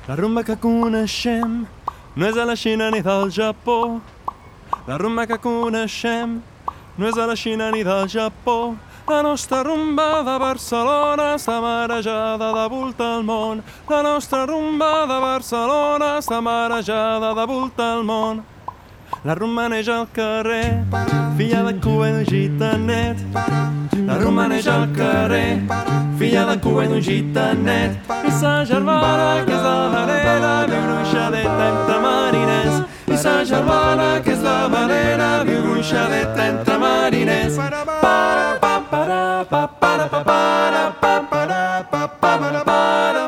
La rumba que coneixem no és de la Xina ni del Japó. La rumba que coneixem no és de la Xina ni del Japó. La nostra rumba de Barcelona està marejada de volta al món. La nostra rumba de Barcelona està marejada de volta al món. La rumba neix al carrer, filla de Cuba i d'un gitanet. La rumba neix al carrer, filla de Cuba i d'un gitanet. I sa germana, que és la Valera, viu ruixadeta entre mariners. I sa germana, que és la Valera, viu ruixadeta entre mariners. Para, pa, para, pa, para, pa, para, pa, para, pa, para, para,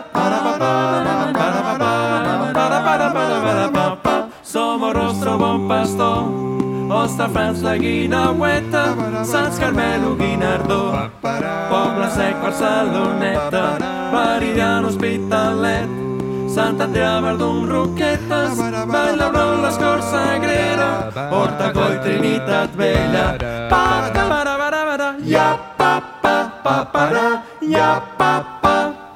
Somos rostro bon pastor, Hostafrancs, la Guinaueta, Sants Carmelo, Guinardó, Poble Sec, Barceloneta, Meridiana, Hospitalet, Sant Adrià, Verdun, Roquetes, Vall d'Hebron, l'Escort, Sagrera, Hortacó i Trinitat Vella. Pa, pa, para, para, para, ya, pa, pa, pa, para, ya, pa, pa.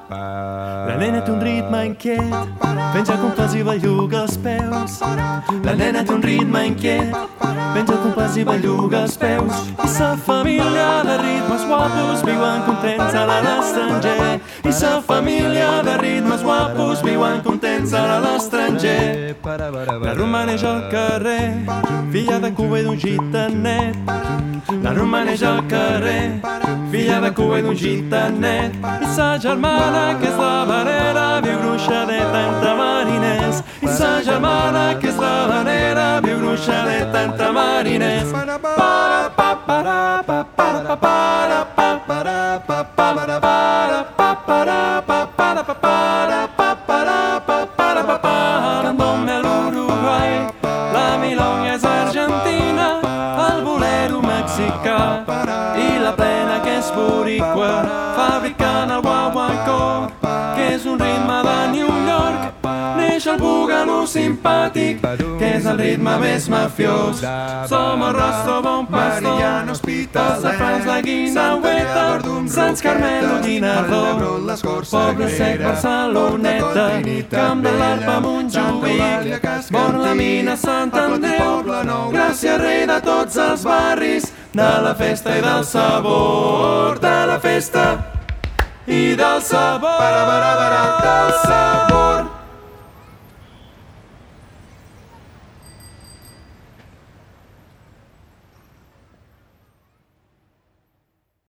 La nena té un ritme inquiet, penja compàs i belluga els peus. La nena té un ritme inquiet, penja compàs i belluga els peus. I sa família de ritmes guapos viuen contents a l'estranger. I sa família de ritmes guapos viuen contents a l'estranger. La rumba neix al carrer, filla de Cuba i d'un gitanet. La rumba neix al carrer, filla de Cuba i d'un gitanet. I sa germana, que és la Valera, viu ruixadeta entre mariners. I sa germana, que és la Valera, viu ruixadeta entre mariners. Para, pa, para, pa, para, pa, para, pa, para, pa, para, para, pa, para, pa, para, pa, para, pa, para, pa, para, pa, para. Candombe a l'Uruguai, la milonga és argentina, el bolero mexicà i la plena que és boricua, fabricant el guaguancó, que és un ritme de New York. Neix el bugano simpàtic, que és el ritme més mafiós. Som el rostro bon pastor, Hostafrancs, la Guinaueta, Sants Carmelo, Guinardó, Poble Sec, Barceloneta, Camp de l'Arpa, Montjuïc, Bon la Mina, Sant Andreu. Gràcies, rei de tots els barris, de la festa i del sabor, de la festa i del sabor, del sabor.